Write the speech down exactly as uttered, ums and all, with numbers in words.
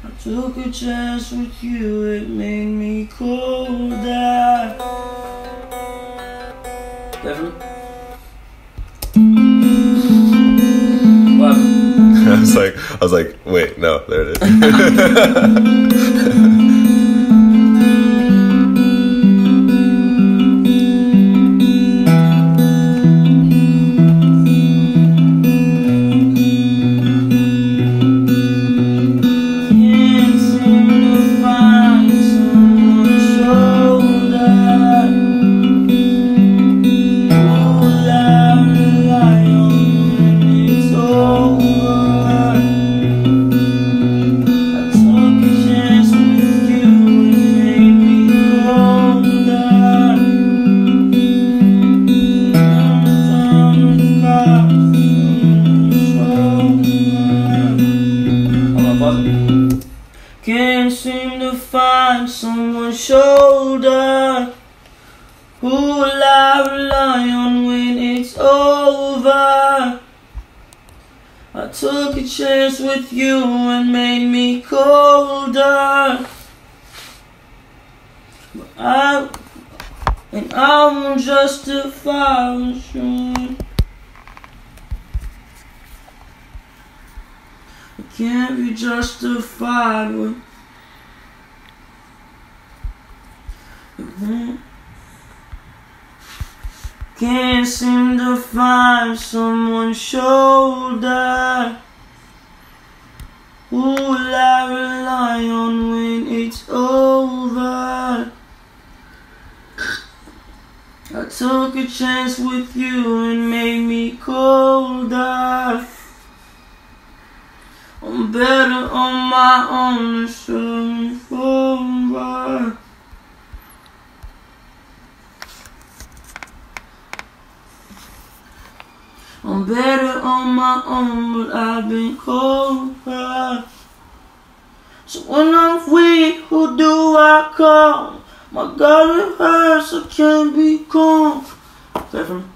I took a chance with you, it made me colder. Definitely. What? I was like, I was like, wait, no, there it is. Can't seem to find someone's shoulder. Who will I rely on when it's over? I took a chance with you and made me colder. But I, and I won't justify what's wrong. It can't be justified with mm-hmm. Can't seem to find someone's shoulder. Who will I rely on when it's over? I took a chance with you and made me colder. I'm better on my own, searching for. I'm better on my own, but I've been colder. So when I'm weak, who do I call? My God, it hurts, I can't be calm. Is that from